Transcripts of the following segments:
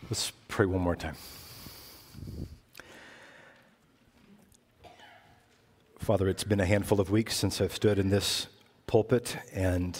Let's pray one more time. Father, it's been a handful of weeks since I've stood in this pulpit, and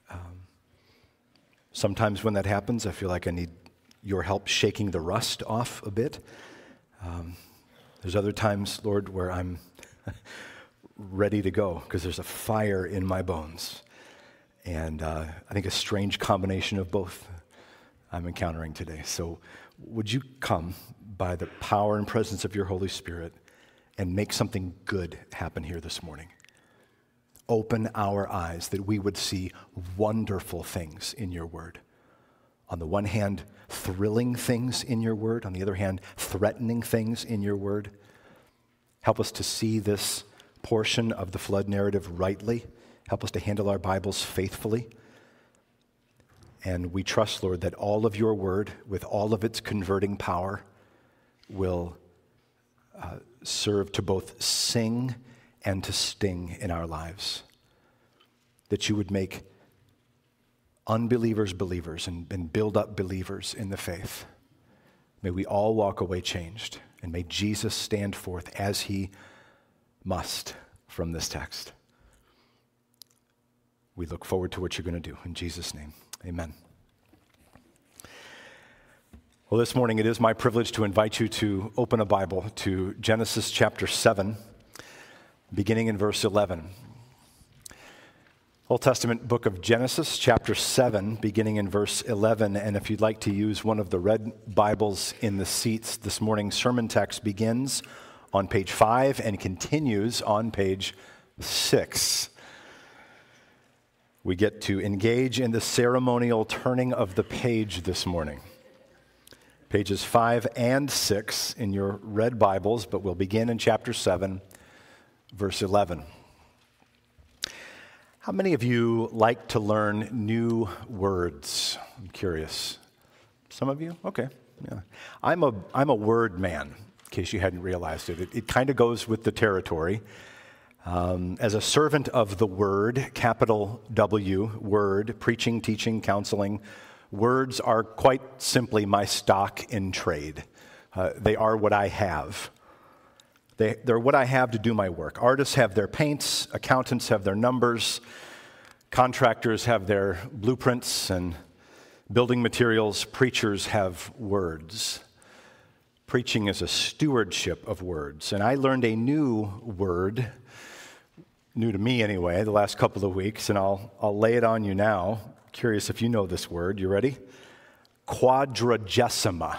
sometimes when that happens, I feel like I need your help shaking the rust off a bit. There's other times, Lord, where I'm ready to go because there's a fire in my bones. And I think a strange combination of both I'm encountering today. So would you come by the power and presence of your Holy Spirit and make something good happen here this morning? Open our eyes that we would see wonderful things in your word. On the one hand, thrilling things in your word. On the other hand, threatening things in your word. Help us to see this portion of the flood narrative rightly. Help us to handle our Bibles faithfully. And we trust, Lord, that all of your word, with all of its converting power, will serve to both sing and to sting in our lives. That you would make unbelievers believers and build up believers in the faith. May we all walk away changed, and may Jesus stand forth as he must from this text. We look forward to what you're going to do. In Jesus' name, amen. Well, this morning it is my privilege to invite you to open a Bible to Genesis chapter 7, beginning in verse 11. Old Testament book of Genesis, chapter 7, beginning in verse 11. And if you'd like to use one of the red Bibles in the seats, this morning's sermon text begins on page 5 and continues on page 6. We get to engage in the ceremonial turning of the page this morning. Pages 5 and 6 in your red Bibles, but we'll begin in chapter 7, verse 11. How many of you like to learn new words? I'm curious. Some of you? Okay. Yeah. I'm a word man, in case you hadn't realized it. It kind of goes with the territory. As a servant of the Word, capital W, Word, preaching, teaching, counseling, words are quite simply my stock in trade. They are what I have. They're what I have to do my work. Artists have their paints, accountants have their numbers, contractors have their blueprints and building materials, preachers have words. Preaching is a stewardship of words, and I learned a new word, new to me anyway, the last couple of weeks, and I'll lay it on you now. Curious if you know this word. You ready? Quadragesima.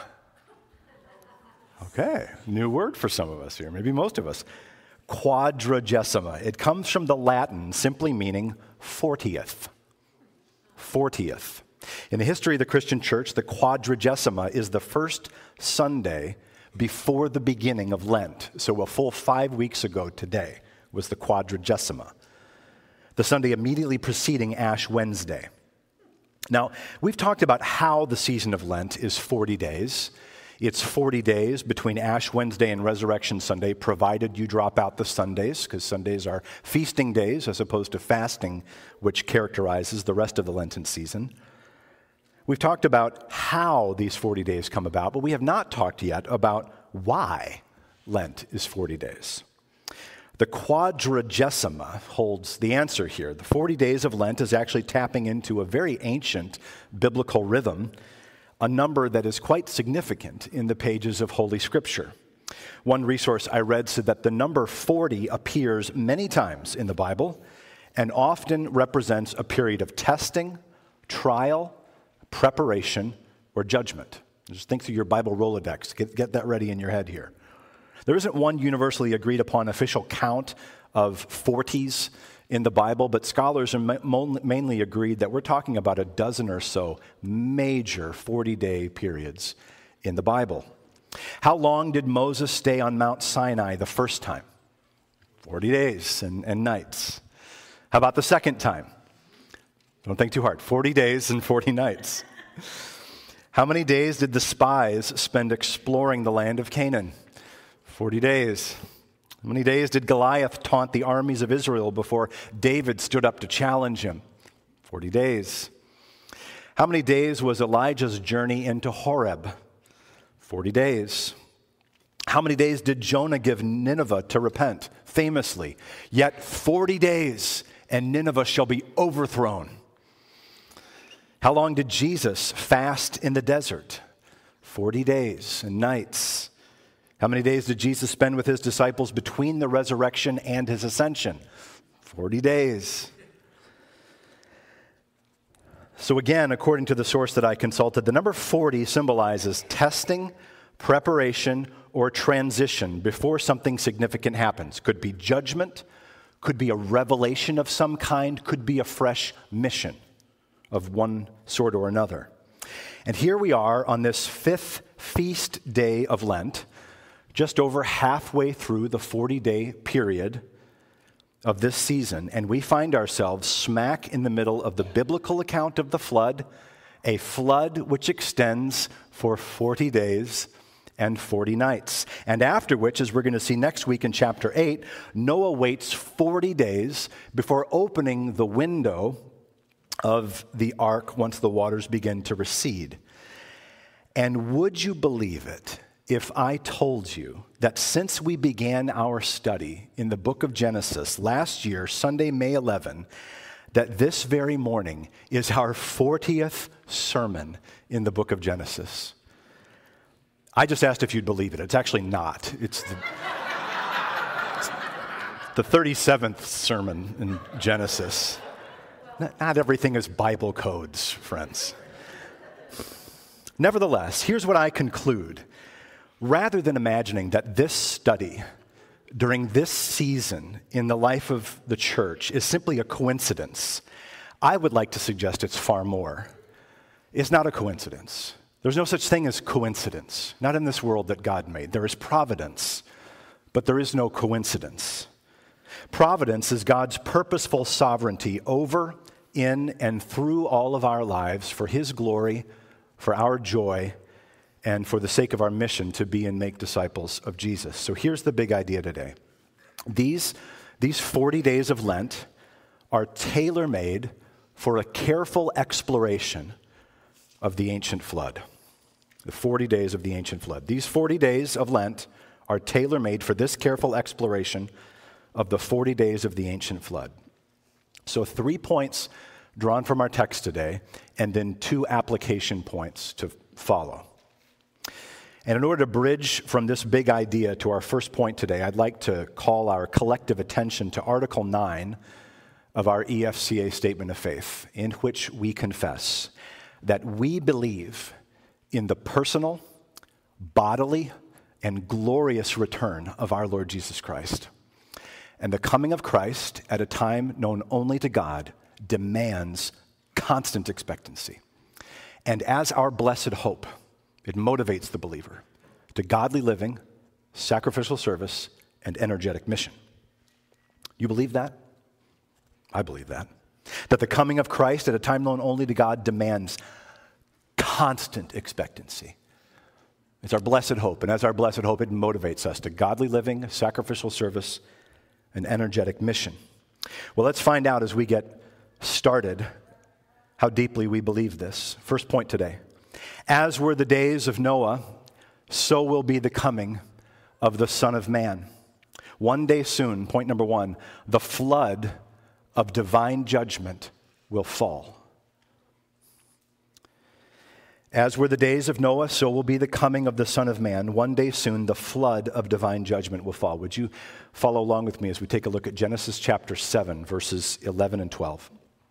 Okay, new word for some of us here, maybe most of us. Quadragesima. It comes from the Latin, simply meaning 40th. 40th. In the history of the Christian church, the Quadragesima is the first Sunday before the beginning of Lent. So a full 5 weeks ago today was the Quadragesima, the Sunday immediately preceding Ash Wednesday. Now, we've talked about how the season of Lent is 40 days. It's 40 days between Ash Wednesday and Resurrection Sunday, provided you drop out the Sundays, because Sundays are feasting days as opposed to fasting, which characterizes the rest of the Lenten season. We've talked about how these 40 days come about, but we have not talked yet about why Lent is 40 days. The Quadragesima holds the answer here. The 40 days of Lent is actually tapping into a very ancient biblical rhythm, a number that is quite significant in the pages of Holy Scripture. One resource I read said that the number 40 appears many times in the Bible and often represents a period of testing, trial, preparation, or judgment. Just think through your Bible Rolodex. Get that ready in your head here. There isn't one universally agreed upon official count of 40s in the Bible, but scholars are mainly agreed that we're talking about a dozen or so major 40-day periods in the Bible. How long did Moses stay on Mount Sinai the first time? 40 days and nights. How about the second time? Don't think too hard. 40 days and 40 nights. How many days did the spies spend exploring the land of Canaan? 40 days. How many days did Goliath taunt the armies of Israel before David stood up to challenge him? 40 days. How many days was Elijah's journey into Horeb? 40 days. How many days did Jonah give Nineveh to repent? Famously, yet 40 days and Nineveh shall be overthrown. How long did Jesus fast in the desert? 40 days and nights. How many days did Jesus spend with his disciples between the resurrection and his ascension? 40 days. So again, according to the source that I consulted, the number 40 symbolizes testing, preparation, or transition before something significant happens. Could be judgment, could be a revelation of some kind, could be a fresh mission of one sort or another. And here we are on this fifth feast day of Lent, just over halfway through the 40-day period of this season, and we find ourselves smack in the middle of the biblical account of the flood, a flood which extends for 40 days and 40 nights. And after which, as we're going to see next week in chapter 8, Noah waits 40 days before opening the window of the ark once the waters begin to recede. And would you believe it if I told you that since we began our study in the book of Genesis last year, Sunday, May 11, that this very morning is our 40th sermon in the book of Genesis? I just asked if you'd believe it. It's actually not. It's the 37th sermon in Genesis. Not everything is Bible codes, friends. Nevertheless, here's what I conclude. Rather than imagining that this study during this season in the life of the church is simply a coincidence, I would like to suggest it's far more. It's not a coincidence. There's no such thing as coincidence, not in this world that God made. There is providence, but there is no coincidence. Providence is God's purposeful sovereignty over, in, and through all of our lives for His glory, for our joy, and for the sake of our mission to be and make disciples of Jesus. So here's the big idea today. These 40 days of Lent are tailor-made for a careful exploration of the ancient flood. The 40 days of the ancient flood. These 40 days of Lent are tailor-made for this careful exploration of the 40 days of the ancient flood. So 3 points drawn from our text today, and then 2 application points to follow. And in order to bridge from this big idea to our first point today, I'd like to call our collective attention to Article 9 of our EFCA Statement of Faith, in which we confess that we believe in the personal, bodily, and glorious return of our Lord Jesus Christ. And the coming of Christ at a time known only to God demands constant expectancy. And as our blessed hope, it motivates the believer to godly living, sacrificial service, and energetic mission. You believe that? I believe that. That the coming of Christ at a time known only to God demands constant expectancy. It's our blessed hope, and as our blessed hope, it motivates us to godly living, sacrificial service, and energetic mission. Well, let's find out as we get started how deeply we believe this. First point today. As were the days of Noah, so will be the coming of the Son of Man. One day soon, point number 1, the flood of divine judgment will fall. As were the days of Noah, so will be the coming of the Son of Man. One day soon, the flood of divine judgment will fall. Would you follow along with me as we take a look at Genesis chapter 7, verses 11 and 12.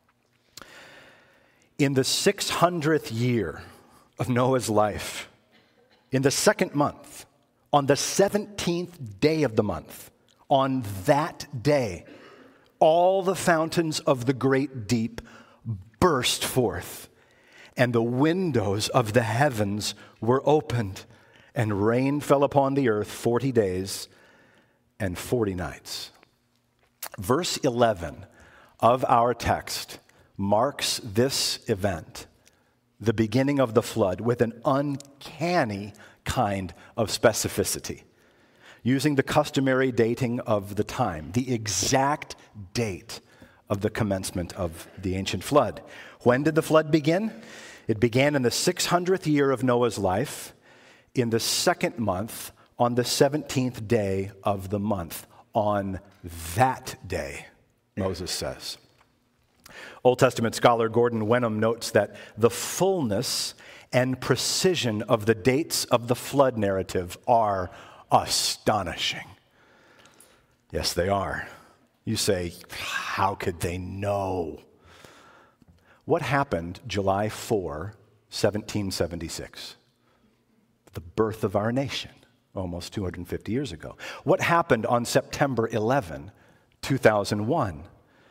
In the 600th year of Noah's life, in the second month, on the 17th day of the month, on that day, all the fountains of the great deep burst forth, and the windows of the heavens were opened, and rain fell upon the earth 40 days and 40 nights. Verse 11 of our text marks this event, the beginning of the flood, with an uncanny kind of specificity, using the customary dating of the time, the exact date of the commencement of the ancient flood. When did the flood begin? It began in the 600th year of Noah's life, in the second month on the 17th day of the month. On that day, Moses says. Old Testament scholar Gordon Wenham notes that the fullness and precision of the dates of the flood narrative are astonishing. Yes, they are. You say, how could they know? What happened July 4, 1776? The birth of our nation, almost 250 years ago. What happened on September 11, 2001?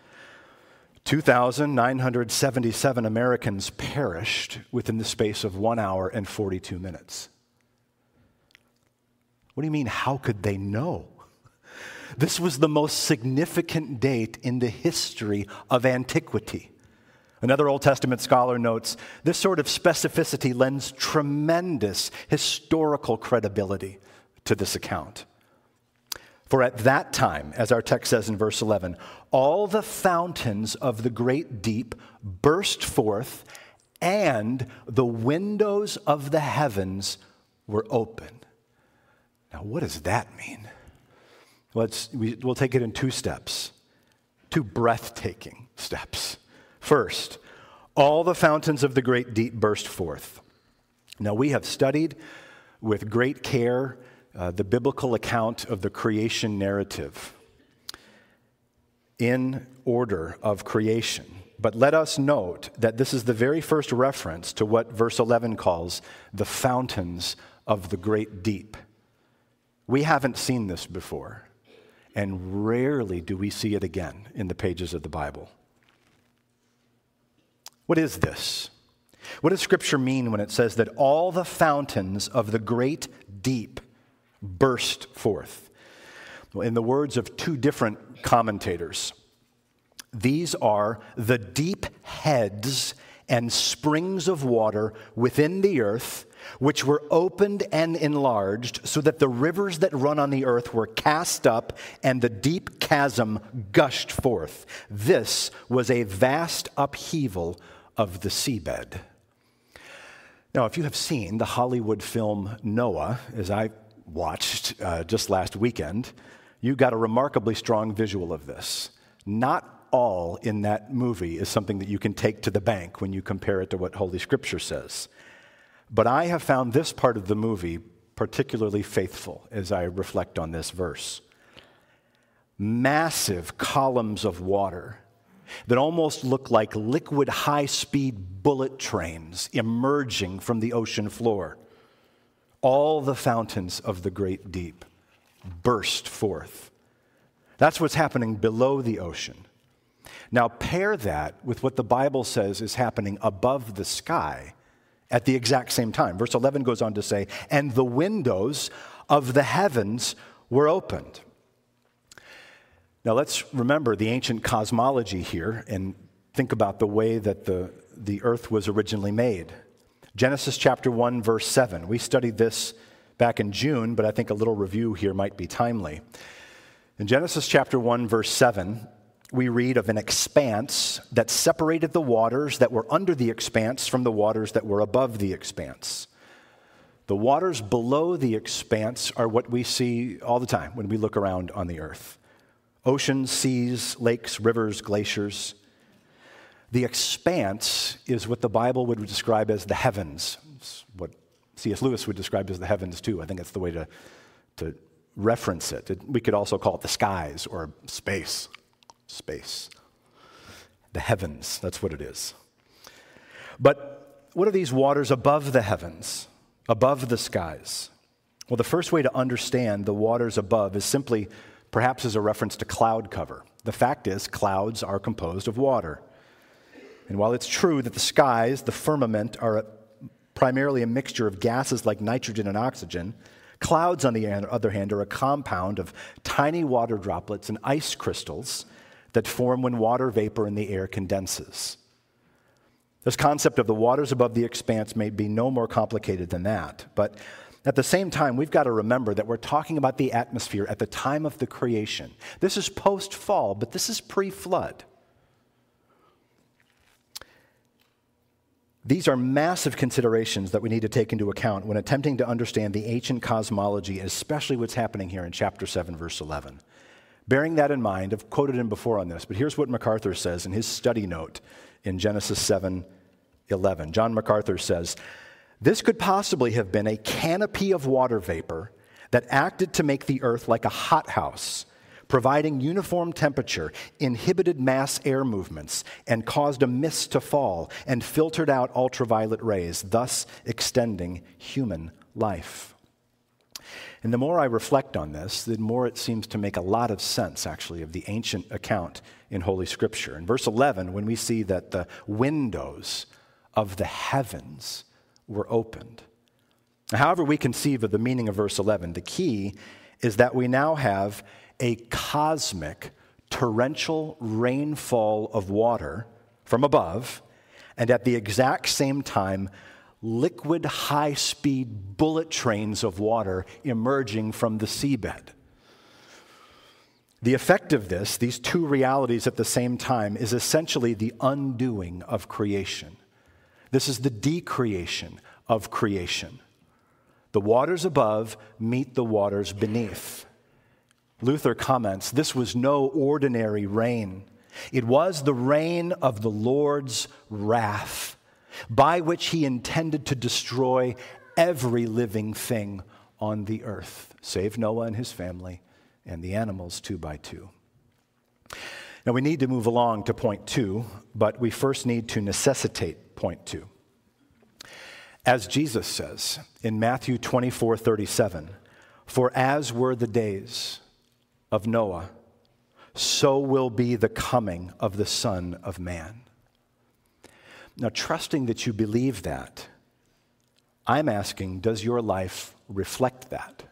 2,977 Americans perished within the space of 1 hour and 42 minutes. What do you mean, how could they know? This was the most significant date in the history of antiquity. Another Old Testament scholar notes, this sort of specificity lends tremendous historical credibility to this account. For at that time, as our text says in verse 11, all the fountains of the great deep burst forth, and the windows of the heavens were open. Now, what does that mean? We'll take it in two steps, two breathtaking steps. First, all the fountains of the great deep burst forth. Now, we have studied with great care the biblical account of the creation narrative in order of creation. But let us note that this is the very first reference to what verse 11 calls the fountains of the great deep. We haven't seen this before, and rarely do we see it again in the pages of the Bible. What is this? What does Scripture mean when it says that all the fountains of the great deep burst forth? Well, in the words of two different commentators, these are the deep heads and springs of water within the earth, which were opened and enlarged so that the rivers that run on the earth were cast up and the deep chasm gushed forth. This was a vast upheaval of the seabed. Now, if you have seen the Hollywood film Noah, as I watched just last weekend, you got a remarkably strong visual of this. Not all in that movie is something that you can take to the bank when you compare it to what Holy Scripture says. But I have found this part of the movie particularly faithful as I reflect on this verse. Massive columns of water that almost look like liquid high-speed bullet trains emerging from the ocean floor. All the fountains of the great deep burst forth. That's what's happening below the ocean. Now pair that with what the Bible says is happening above the sky at the exact same time. Verse 11 goes on to say, and the windows of the heavens were opened. Now let's remember the ancient cosmology here and think about the way that the earth was originally made. Genesis chapter 1, verse 7. We studied this back in June, but I think a little review here might be timely. In Genesis chapter 1, verse 7, we read of an expanse that separated the waters that were under the expanse from the waters that were above the expanse. The waters below the expanse are what we see all the time when we look around on the earth. Oceans, seas, lakes, rivers, glaciers. The expanse is what the Bible would describe as the heavens. It's what C.S. Lewis would describe as the heavens too. I think that's the way to reference it. We could also call it the skies or space. Space. The heavens, that's what it is. But what are these waters above the heavens, above the skies? Well, the first way to understand the waters above is simply perhaps as a reference to cloud cover. The fact is, clouds are composed of water. And while it's true that the skies, the firmament, are primarily a mixture of gases like nitrogen and oxygen, clouds, on the other hand, are a compound of tiny water droplets and ice crystals that form when water vapor in the air condenses. This concept of the waters above the expanse may be no more complicated than that, but at the same time, we've got to remember that we're talking about the atmosphere at the time of the creation. This is post-fall, but this is pre-flood. These are massive considerations that we need to take into account when attempting to understand the ancient cosmology, especially what's happening here in chapter 7, verse 11. Bearing that in mind, I've quoted him before on this, but here's what MacArthur says in his study note in Genesis 7:11. John MacArthur says, "This could possibly have been a canopy of water vapor that acted to make the earth like a hothouse, providing uniform temperature, inhibited mass air movements, and caused a mist to fall and filtered out ultraviolet rays, thus extending human life." And the more I reflect on this, the more it seems to make a lot of sense, actually, of the ancient account in Holy Scripture. In verse 11, when we see that the windows of the heavens were opened. However we conceive of the meaning of verse 11, the key is that we now have a cosmic torrential rainfall of water from above, and at the exact same time, liquid high-speed bullet trains of water emerging from the seabed. The effect of this, these two realities at the same time, is essentially the undoing of creation. This is the decreation of creation. The waters above meet the waters beneath. Luther comments, this was no ordinary rain. It was the rain of the Lord's wrath, by which he intended to destroy every living thing on the earth, save Noah and his family and the animals 2 by 2. Now we need to move along to point 2, but we first need to necessitate point 2. As Jesus says in Matthew 24:37, "For as were the days of Noah, so will be the coming of the Son of Man." Now, trusting that you believe that, I'm asking, does your life reflect that?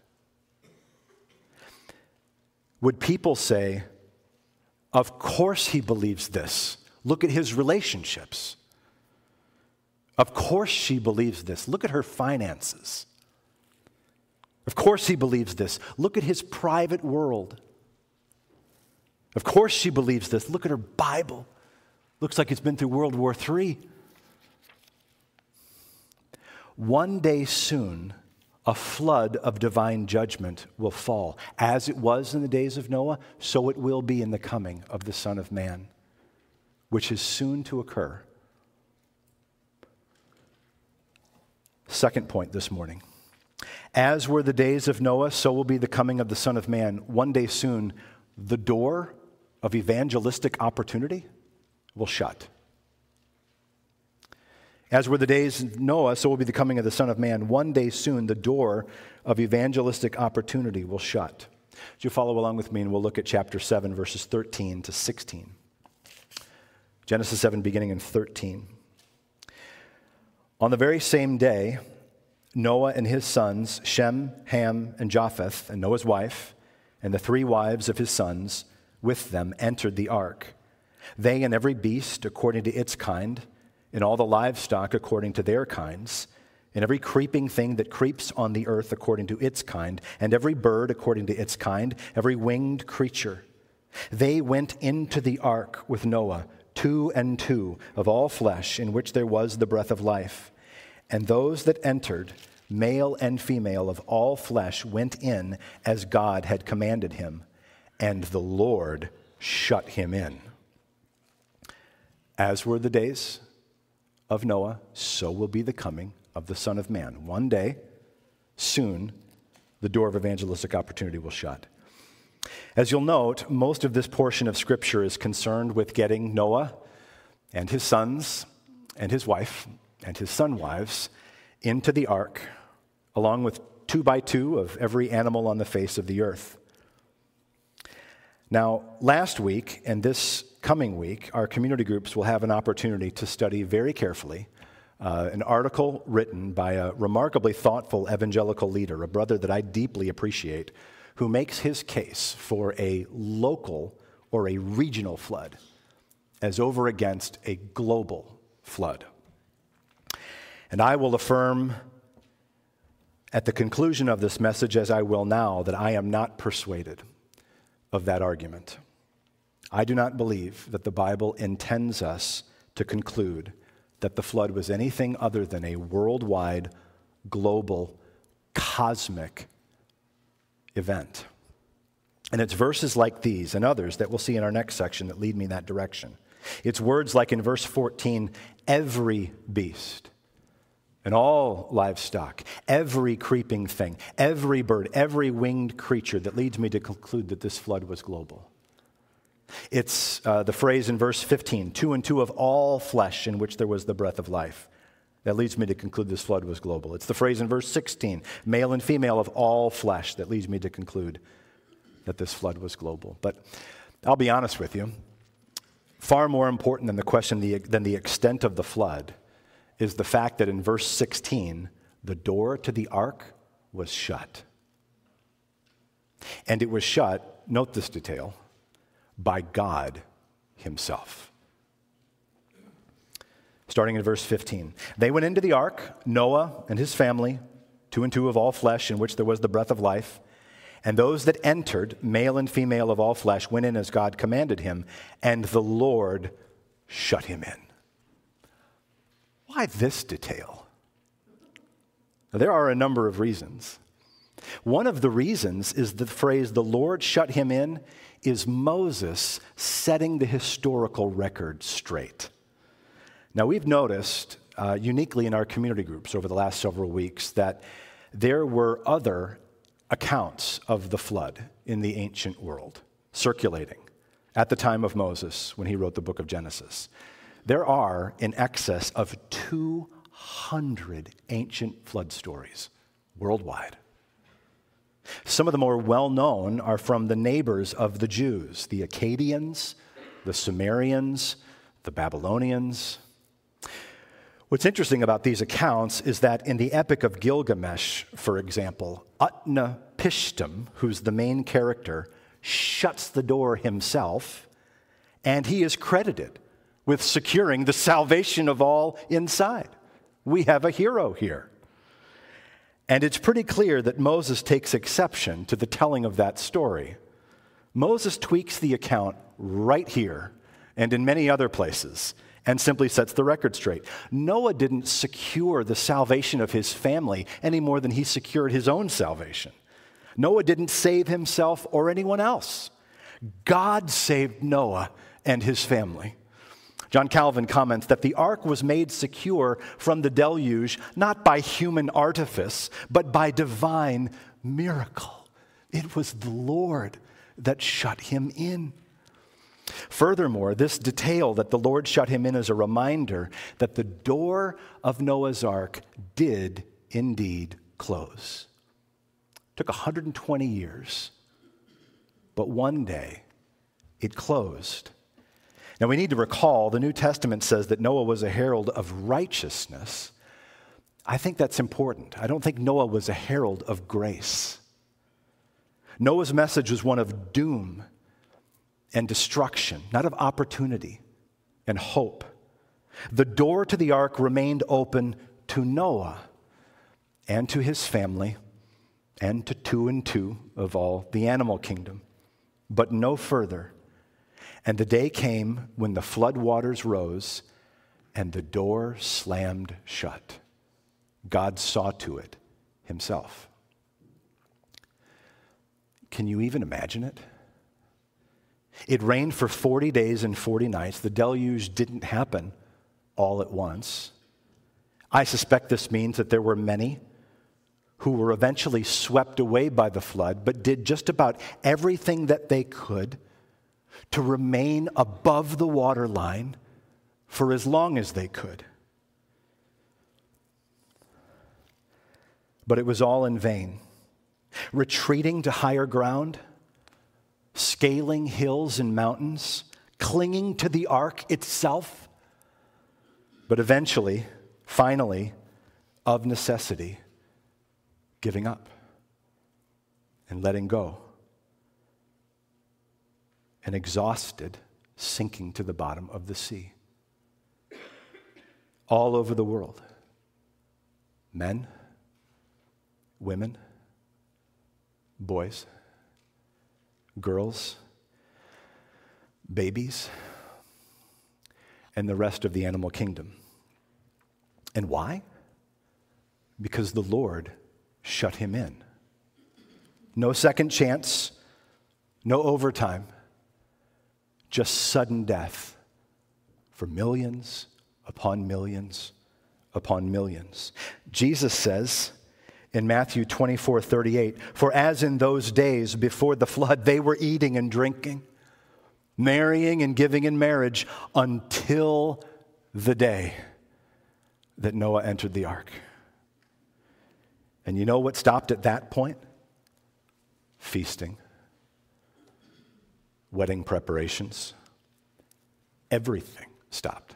Would people say, of course he believes this. Look at his relationships. Of course she believes this. Look at her finances. Of course he believes this. Look at his private world. Of course she believes this. Look at her Bible. Looks like it's been through World War III. One day soon, a flood of divine judgment will fall. As it was in the days of Noah, so it will be in the coming of the Son of Man, which is soon to occur. Second point this morning. As were the days of Noah, so will be the coming of the Son of Man. One day soon, the door of evangelistic opportunity will shut. As were the days of Noah, so will be the coming of the Son of Man. One day soon, the door of evangelistic opportunity will shut. Would you follow along with me, and we'll look at chapter 7, verses 13 to 16. Genesis 7, beginning in 13. On the very same day, Noah and his sons, Shem, Ham, and Japheth, and Noah's wife, and the 3 wives of his sons with them entered the ark. They and every beast according to its kind, and all the livestock according to their kinds, and every creeping thing that creeps on the earth according to its kind, and every bird according to its kind, every winged creature. They went into the ark with Noah, 2 and 2 of all flesh, in which there was the breath of life. And those that entered, male and female of all flesh, went in as God had commanded him, and the Lord shut him in. As were the days of Noah, so will be the coming of the Son of Man. One day, soon, the door of evangelistic opportunity will shut. As you'll note, most of this portion of Scripture is concerned with getting Noah and his sons and his wife and his son wives into the ark, along with 2 by 2 of every animal on the face of the earth. Now, last week and this coming week, our community groups will have an opportunity to study very carefully an article written by a remarkably thoughtful evangelical leader, a brother that I deeply appreciate, who makes his case for a local or a regional flood as over against a global flood. And I will affirm at the conclusion of this message, as I will now, that I am not persuaded of that argument. I do not believe that the Bible intends us to conclude that the flood was anything other than a worldwide, global, cosmic event. And it's verses like these and others that we'll see in our next section that lead me in that direction. It's words like in verse 14, every beast and all livestock, every creeping thing, every bird, every winged creature that leads me to conclude that this flood was global. It's the phrase in verse 15, 2 and 2 of all flesh in which there was the breath of life. That leads me to conclude this flood was global. It's the phrase in verse 16, male and female of all flesh, that leads me to conclude that this flood was global. But I'll be honest with you, far more important than the question than the extent of the flood is the fact that in verse 16, the door to the ark was shut. And it was shut, note this detail, by God himself. Starting in verse 15. They went into the ark, Noah and his family, 2 and 2 of all flesh in which there was the breath of life. And those that entered, male and female of all flesh, went in as God commanded him, and the Lord shut him in. Why this detail? Now, there are a number of reasons. One of the reasons is the phrase, the Lord shut him in, is Moses setting the historical record straight. Now, we've noticed, uniquely in our community groups over the last several weeks, that there were other accounts of the flood in the ancient world circulating at the time of Moses when he wrote the book of Genesis. There are in excess of 200 ancient flood stories worldwide. Some of the more well-known are from the neighbors of the Jews, the Akkadians, the Sumerians, the Babylonians. What's interesting about these accounts is that in the Epic of Gilgamesh, for example, Utnapishtim, who's the main character, shuts the door himself, and he is credited with securing the salvation of all inside. We have a hero here. And it's pretty clear that Moses takes exception to the telling of that story. Moses tweaks the account right here and in many other places and simply sets the record straight. Noah didn't secure the salvation of his family any more than he secured his own salvation. Noah didn't save himself or anyone else. God saved Noah and his family. John Calvin comments that the ark was made secure from the deluge not by human artifice, but by divine miracle. It was the Lord that shut him in. Furthermore, this detail that the Lord shut him in is a reminder that the door of Noah's ark did indeed close. It took 120 years, but one day it closed. Now, we need to recall the New Testament says that Noah was a herald of righteousness. I think that's important. I don't think Noah was a herald of grace. Noah's message was one of doom and destruction, not of opportunity and hope. The door to the ark remained open to Noah and to his family and to 2 and 2 of all the animal kingdom, but no further. And the day came when the flood waters rose and the door slammed shut. God saw to it himself. Can you even imagine it? It rained for 40 days and 40 nights. The deluge didn't happen all at once. I suspect this means that there were many who were eventually swept away by the flood, but did just about everything that they could to remain above the waterline for as long as they could. But it was all in vain. Retreating to higher ground, scaling hills and mountains, clinging to the ark itself, but eventually, finally, of necessity, giving up and letting go. And exhausted, sinking to the bottom of the sea. All over the world. Men, women, boys, girls, babies, and the rest of the animal kingdom. And why? Because the Lord shut him in. No second chance, no overtime, just sudden death for millions upon millions upon millions. Jesus says in Matthew 24:38, "For as in those days before the flood, they were eating and drinking, marrying and giving in marriage until the day that Noah entered the ark." And you know what stopped at that point? Feasting, wedding preparations, everything stopped.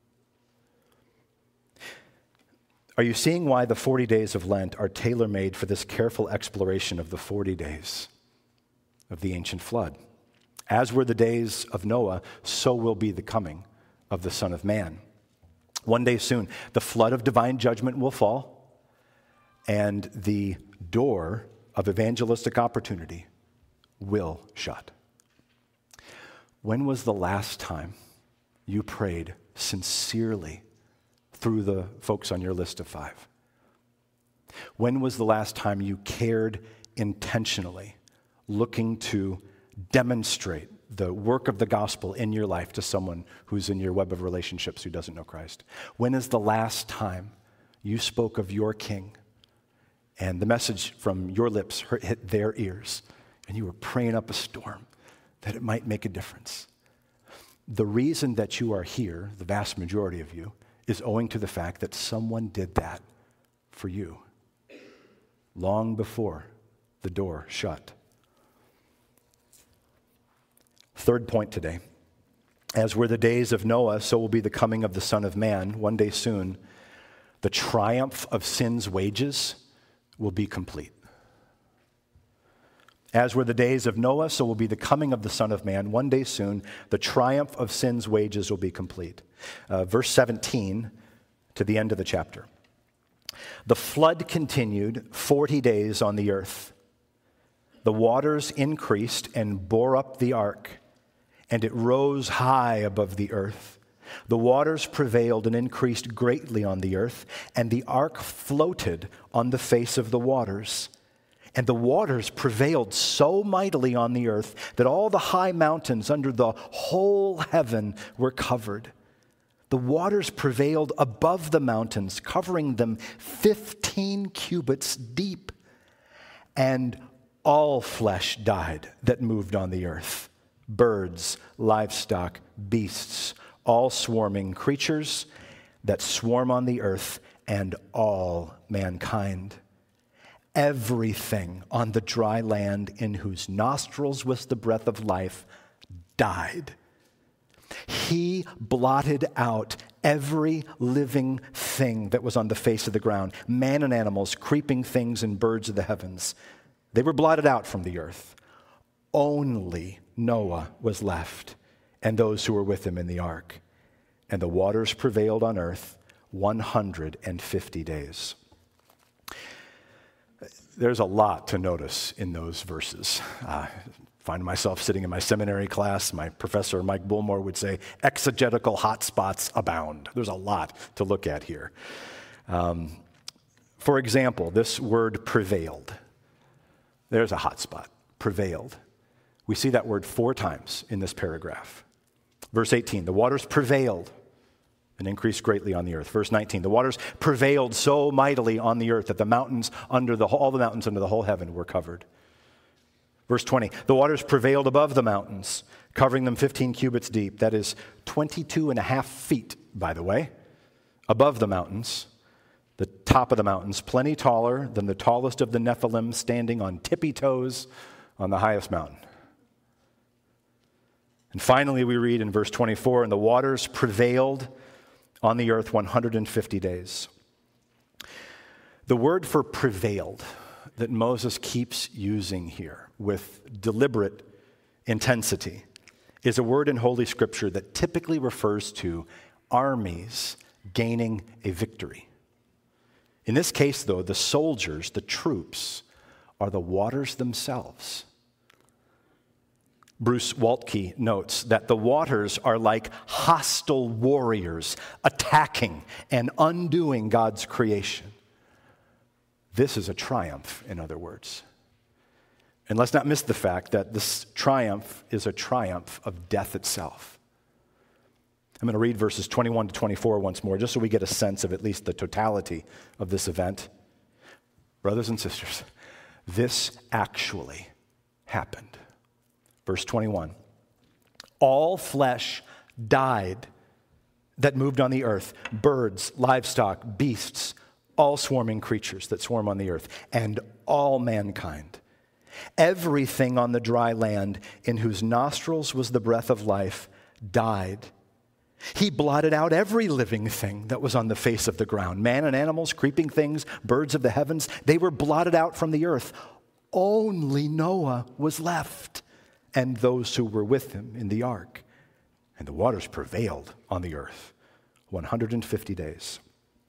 Are you seeing why the 40 days of Lent are tailor-made for this careful exploration of the 40 days of the ancient flood? As were the days of Noah, so will be the coming of the Son of Man. One day soon, the flood of divine judgment will fall, and the door of evangelistic opportunity will shut. When was the last time you prayed sincerely through the folks on your list of 5? When was the last time you cared intentionally, looking to demonstrate the work of the gospel in your life to someone who's in your web of relationships who doesn't know Christ? When is the last time you spoke of your King and the message from your lips hit their ears and you were praying up a storm that it might make a difference? The reason that you are here, the vast majority of you, is owing to the fact that someone did that for you long before the door shut. Third point today. As were the days of Noah, so will be the coming of the Son of Man. One day soon, the triumph of sin's wages will be complete. As were the days of Noah, so will be the coming of the Son of Man. One day soon, the triumph of sin's wages will be complete. Verse 17 to the end of the chapter. The flood continued 40 days on the earth. The waters increased and bore up the ark, and it rose high above the earth. The waters prevailed and increased greatly on the earth, and the ark floated on the face of the waters. And the waters prevailed so mightily on the earth that all the high mountains under the whole heaven were covered. The waters prevailed above the mountains, covering them 15 cubits deep. And all flesh died that moved on the earth: birds, livestock, beasts, all swarming creatures that swarm on the earth, and all mankind. Everything on the dry land in whose nostrils was the breath of life died. He blotted out every living thing that was on the face of the ground, man and animals, creeping things and birds of the heavens. They were blotted out from the earth. Only Noah was left, and those who were with him in the ark. And the waters prevailed on earth 150 days. There's a lot to notice in those verses. Find myself sitting in my seminary class. My professor, Mike Bullmore, would say, exegetical hotspots abound. There's a lot to look at here. For example, this word prevailed. There's a hotspot, prevailed. We see that word 4 times in this paragraph. Verse 18, the waters prevailed and increased greatly on the earth. Verse 19, the waters prevailed so mightily on the earth that the mountains all the mountains under the whole heaven were covered. Verse 20, the waters prevailed above the mountains, covering them 15 cubits deep. That is 22 and a half feet, by the way, above the mountains, the top of the mountains, plenty taller than the tallest of the Nephilim standing on tippy toes on the highest mountain. And finally, we read in verse 24, and the waters prevailed on the earth 150 days. The word for prevailed that Moses keeps using here with deliberate intensity is a word in Holy Scripture that typically refers to armies gaining a victory. In this case, though, the soldiers, the troops, are the waters themselves. Bruce Waltke notes that the waters are like hostile warriors attacking and undoing God's creation. This is a triumph, in other words. And let's not miss the fact that this triumph is a triumph of death itself. I'm going to read verses 21 to 24 once more, just so we get a sense of at least the totality of this event. Brothers and sisters, this actually happened. Verse 21, all flesh died that moved on the earth, birds, livestock, beasts, all swarming creatures that swarm on the earth, and all mankind. Everything on the dry land in whose nostrils was the breath of life died. He blotted out every living thing that was on the face of the ground. Man and animals, creeping things, birds of the heavens, they were blotted out from the earth. Only Noah was left, and those who were with him in the ark. And the waters prevailed on the earth 150 days.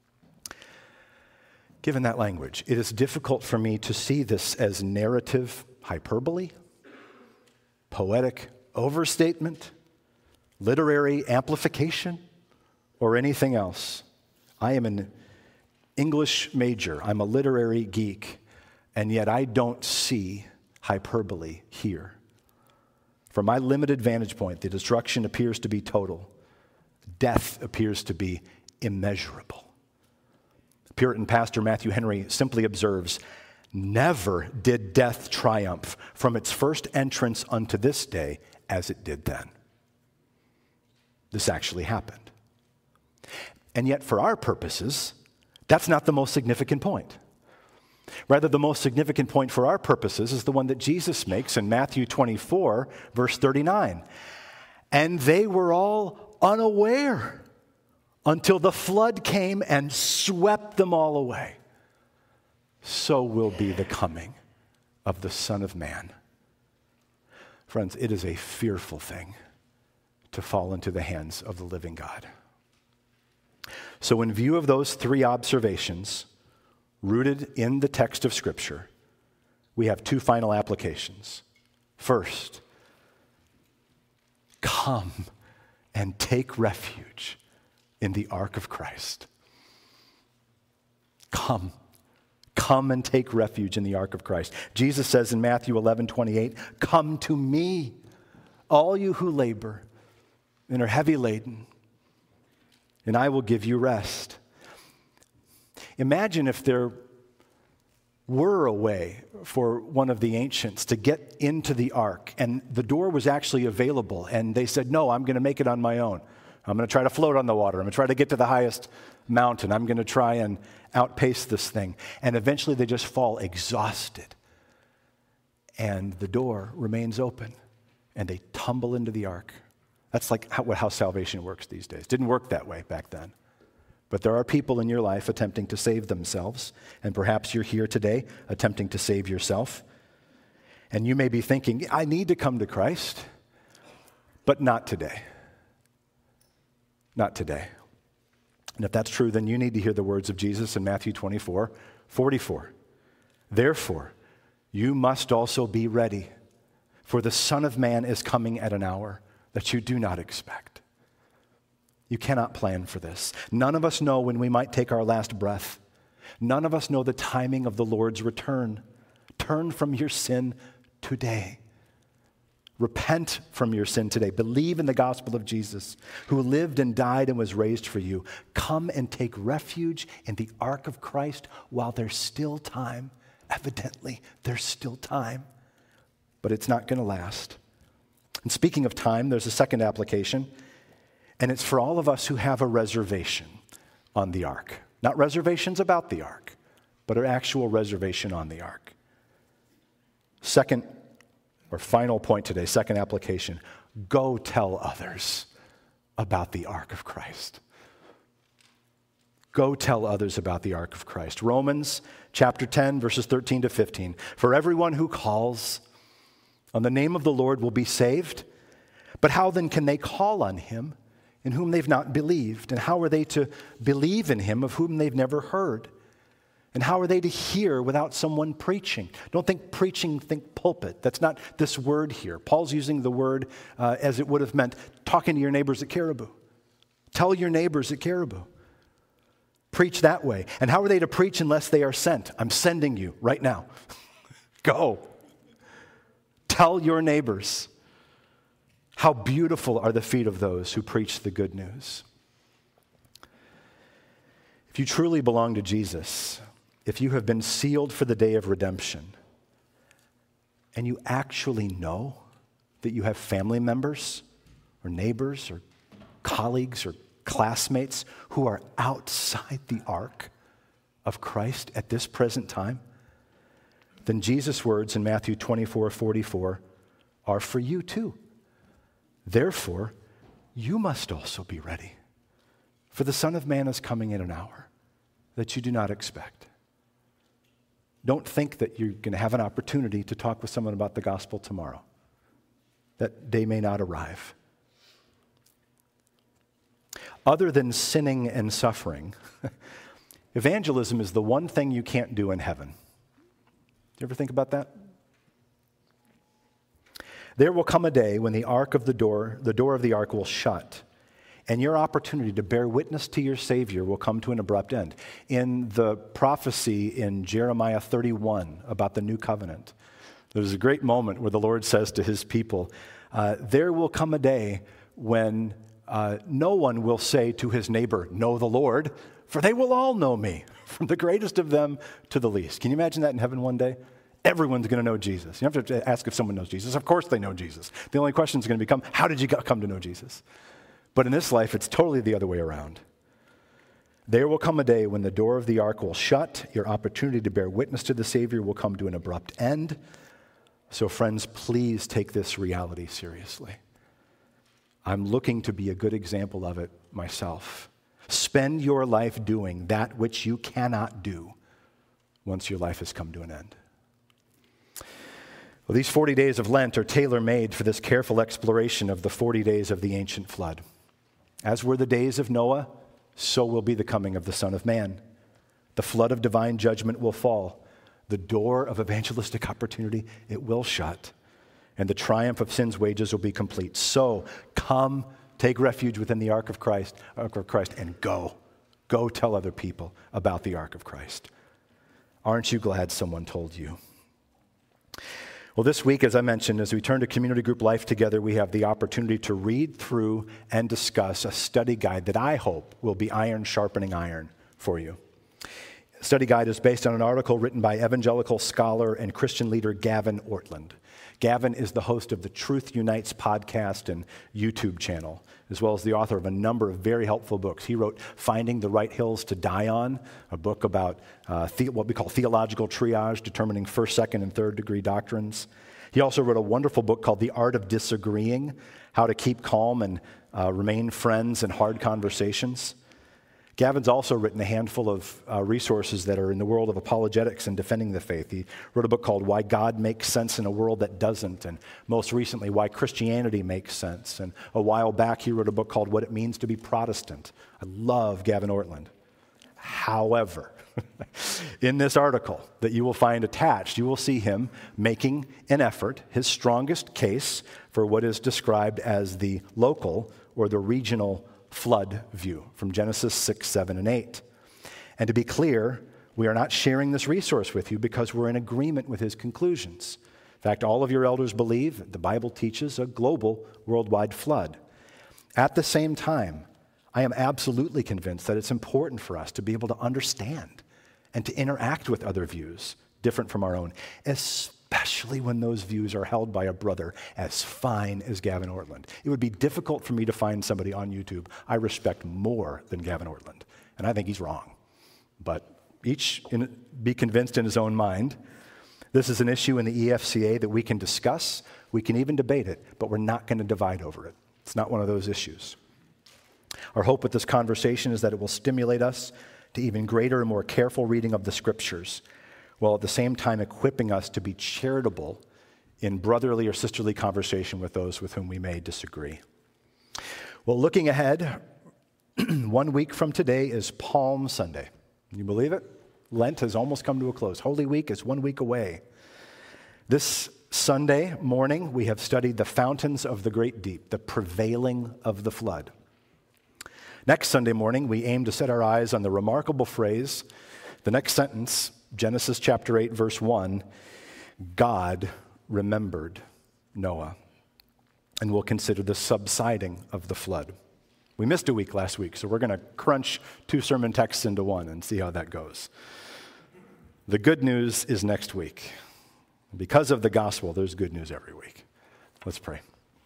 Given that language, it is difficult for me to see this as narrative hyperbole, poetic overstatement, literary amplification, or anything else. I am an English major. I'm a literary geek, and yet I don't see hyperbole here. From my limited vantage point, the destruction appears to be total. Death appears to be immeasurable. Puritan pastor Matthew Henry simply observes, never did death triumph from its first entrance unto this day as it did then. This actually happened. And yet for our purposes, that's not the most significant point. Rather, the most significant point for our purposes is the one that Jesus makes in Matthew 24, verse 39. And they were all unaware until the flood came and swept them all away. So will be the coming of the Son of Man. Friends, it is a fearful thing to fall into the hands of the living God. So in view of those three observations, rooted in the text of Scripture, we have two final applications. First, come and take refuge in the ark of Christ. Come and take refuge in the ark of Christ. Jesus says in Matthew 11:28, come to me, all you who labor and are heavy laden, and I will give you rest. Imagine if there were a way for one of the ancients to get into the ark and the door was actually available and they said, no, I'm going to make it on my own. I'm going to try to float on the water. I'm going to try to get to the highest mountain. I'm going to try and outpace this thing. And eventually they just fall exhausted. And the door remains open and they tumble into the ark. That's like how salvation works these days. Didn't work that way back then. But there are people in your life attempting to save themselves, and perhaps you're here today attempting to save yourself. And you may be thinking, I need to come to Christ, but not today. Not today. And if that's true, then you need to hear the words of Jesus in Matthew 24:44. Therefore, you must also be ready, for the Son of Man is coming at an hour that you do not expect. You cannot plan for this. None of us know when we might take our last breath. None of us know the timing of the Lord's return. Turn from your sin today. Repent from your sin today. Believe in the gospel of Jesus, who lived and died and was raised for you. Come and take refuge in the ark of Christ while there's still time. Evidently, there's still time, but it's not going to last. And speaking of time, there's a second application. And it's for all of us who have a reservation on the ark. Not reservations about the ark, but an actual reservation on the ark. Second, or final point today, second application. Go tell others about the ark of Christ. Go tell others about the ark of Christ. Romans chapter 10, verses 13 to 15. For everyone who calls on the name of the Lord will be saved. But how then can they call on him in whom they've not believed? And how are they to believe in him of whom they've never heard? And how are they to hear without someone preaching? Don't think preaching, think pulpit. That's not this word here. Paul's using the word as it would have meant talking to your neighbors at Caribou. Tell your neighbors at Caribou. Preach that way. And how are they to preach unless they are sent? I'm sending you right now. Go. Tell your neighbors. How beautiful are the feet of those who preach the good news. If you truly belong to Jesus, if you have been sealed for the day of redemption, and you actually know that you have family members or neighbors or colleagues or classmates who are outside the ark of Christ at this present time, then Jesus' words in Matthew 24:44 are for you too. Therefore, you must also be ready, for the Son of Man is coming in an hour that you do not expect. Don't think that you're going to have an opportunity to talk with someone about the gospel tomorrow. That day may not arrive. Other than sinning and suffering, evangelism is the one thing you can't do in heaven. Do you ever think about that? There will come a day when the door of the ark will shut, and your opportunity to bear witness to your Savior will come to an abrupt end. In the prophecy in Jeremiah 31 about the new covenant, there's a great moment where the Lord says to his people, there will come a day when no one will say to his neighbor, know the Lord, for they will all know me, from the greatest of them to the least. Can you imagine that in heaven one day? Everyone's going to know Jesus. You don't have to ask if someone knows Jesus. Of course they know Jesus. The only question is going to become, how did you come to know Jesus? But in this life, it's totally the other way around. There will come a day when the door of the ark will shut. Your opportunity to bear witness to the Savior will come to an abrupt end. So friends, please take this reality seriously. I'm looking to be a good example of it myself. Spend your life doing that which you cannot do once your life has come to an end. Well, these 40 days of Lent are tailor-made for this careful exploration of the 40 days of the ancient flood. As were the days of Noah, so will be the coming of the Son of Man. The flood of divine judgment will fall. The door of evangelistic opportunity, it will shut. And the triumph of sin's wages will be complete. So come, take refuge within the ark of Christ, and go. Go tell other people about the ark of Christ. Aren't you glad someone told you? Well, this week, as I mentioned, as we turn to community group life together, we have the opportunity to read through and discuss a study guide that I hope will be iron sharpening iron for you. The study guide is based on an article written by evangelical scholar and Christian leader Gavin Ortlund. Gavin is the host of the Truth Unites podcast and YouTube channel, as well as the author of a number of very helpful books. He wrote Finding the Right Hills to Die On, a book about what we call theological triage, determining first, second, and third degree doctrines. He also wrote a wonderful book called The Art of Disagreeing, How to Keep Calm and Remain Friends in Hard Conversations. Gavin's also written a handful of resources that are in the world of apologetics and defending the faith. He wrote a book called Why God Makes Sense in a World That Doesn't, and most recently, Why Christianity Makes Sense. And a while back, he wrote a book called What It Means to Be Protestant. I love Gavin Ortlund. However, in this article that you will find attached, you will see him making an effort, his strongest case for what is described as the local or the regional flood view from Genesis 6, 7, and 8. And to be clear, we are not sharing this resource with you because we're in agreement with his conclusions. In fact, all of your elders believe the Bible teaches a global, worldwide flood. At the same time, I am absolutely convinced that it's important for us to be able to understand and to interact with other views different from our own, especially when those views are held by a brother as fine as Gavin Ortlund. It would be difficult for me to find somebody on YouTube I respect more than Gavin Ortlund, and I think he's wrong. But each be convinced in his own mind. This is an issue in the EFCA that we can discuss, we can even debate it, but we're not going to divide over it. It's not one of those issues. Our hope with this conversation is that it will stimulate us to even greater and more careful reading of the Scriptures, while at the same time equipping us to be charitable in brotherly or sisterly conversation with those with whom we may disagree. Well, looking ahead, 1 week from today is Palm Sunday. Can you believe it? Lent has almost come to a close. Holy Week is 1 week away. This Sunday morning, we have studied the fountains of the great deep, the prevailing of the flood. Next Sunday morning, we aim to set our eyes on the remarkable phrase, the next sentence, Genesis chapter 8, verse 1, God remembered Noah. And we'll consider the subsiding of the flood. We missed a week last week, so we're going to crunch 2 sermon texts into one and see how that goes. The good news is next week. Because of the gospel, there's good news every week. Let's pray.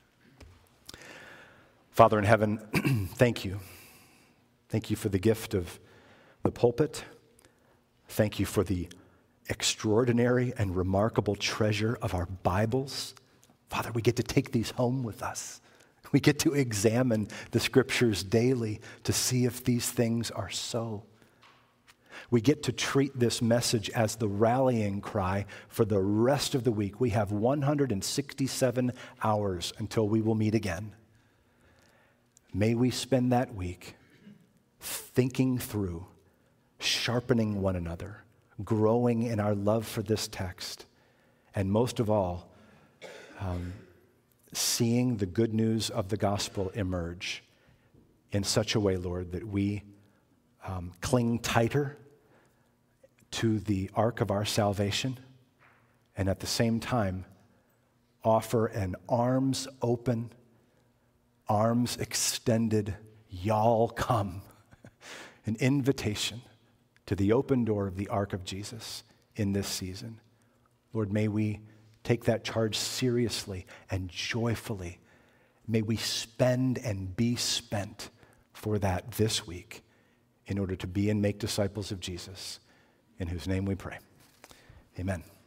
Father in heaven, thank you. Thank you for the gift of the pulpit. Thank you for the extraordinary and remarkable treasure of our Bibles. Father, we get to take these home with us. We get to examine the scriptures daily to see if these things are so. We get to treat this message as the rallying cry for the rest of the week. We have 167 hours until we will meet again. May we spend that week thinking through, sharpening one another, growing in our love for this text, and most of all, seeing the good news of the gospel emerge in such a way, Lord, that we cling tighter to the ark of our salvation, and at the same time offer an arms open, arms extended, y'all come, an invitation to the open door of the ark of Jesus in this season. Lord, may we take that charge seriously and joyfully. May we spend and be spent for that this week in order to be and make disciples of Jesus, in whose name we pray. Amen.